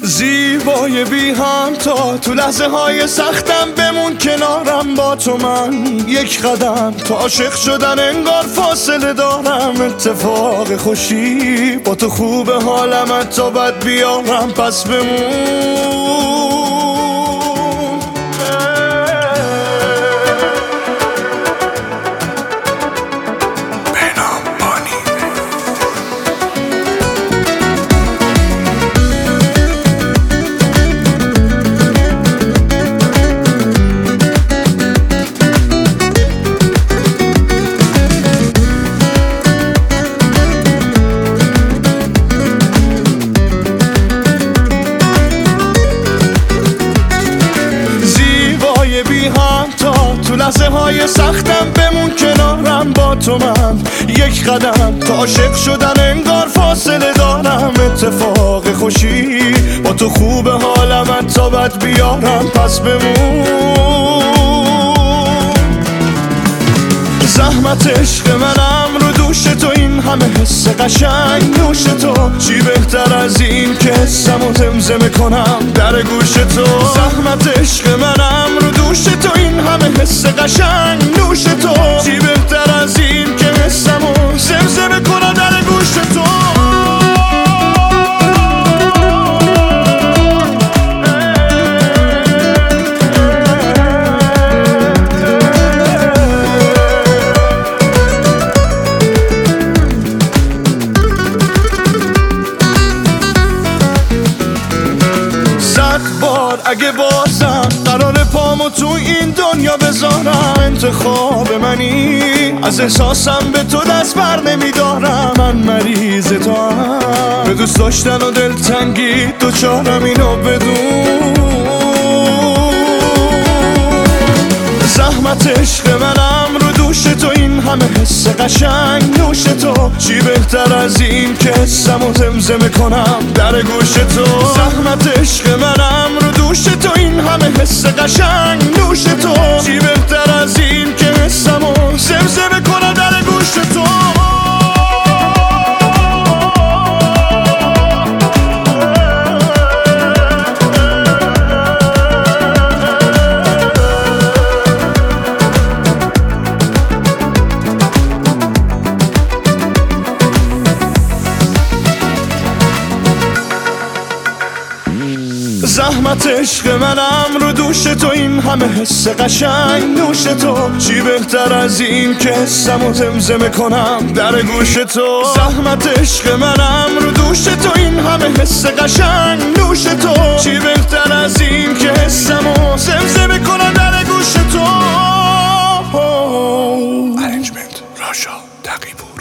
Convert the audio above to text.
زیبای بی همتا، تو لحظه های سختم بمون کنارم با تو. من یک قدم تو عاشق شدن انگار فاصله دارم. اتفاق خوشی با تو خوبه، حالم تا بد بیارم پس بمون. بی همتا، تو لحظه های سختم بمون کنارم با تو. من یک قدم تا عاشق شدن انگار فاصله دارم. اتفاق خوشی با تو خوبه، حالم تا بد بیارم پس بمون. زحمت عشق منم رو دوش تو، این همه حس قشنگ نوش تو. چی بهتر از این که حسمو زمزمه کنم در گوش تو. زحمت عشق منم رو دوش تو، این همه حس قشنگ نوش تو. چی بهتر از این که حسمو زمزمه کنم در گوش تو. اگه بازم قرار پامو تو این دنیا بذارم، انتخاب منی، از احساسم به تو دست بر نمیدارم. من مریض تو هم، به دوست داشتن و دلتنگی دوچارم، اینو بدون. زحمت عشق منم رو دوش تو، این همه حس قشنگ نوش تو. چی بهتر از این که حسمو زمزمه کنم در گوش تو. زحمت عشق منم رو دوش تو، این همه حس قشنگ نوش تو. چی بهتر از این که حسمو زمزمه کنم در گوش تو. زحمت عشق منم رو دوش تو، این همه حس قشنگ نوش تو. چی بهتر از این که حسمو زمزمه کنم در گوش تو. زحمت عشق منم رو دوش تو، این همه حس قشنگ نوش تو. چی بهتر از این که حسمو زمزمه کنم در گوش تو. ارنجمنت راشا تقی بود.